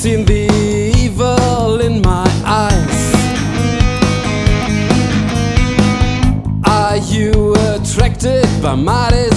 seen the evil in my eyes? Are you attracted by my desire?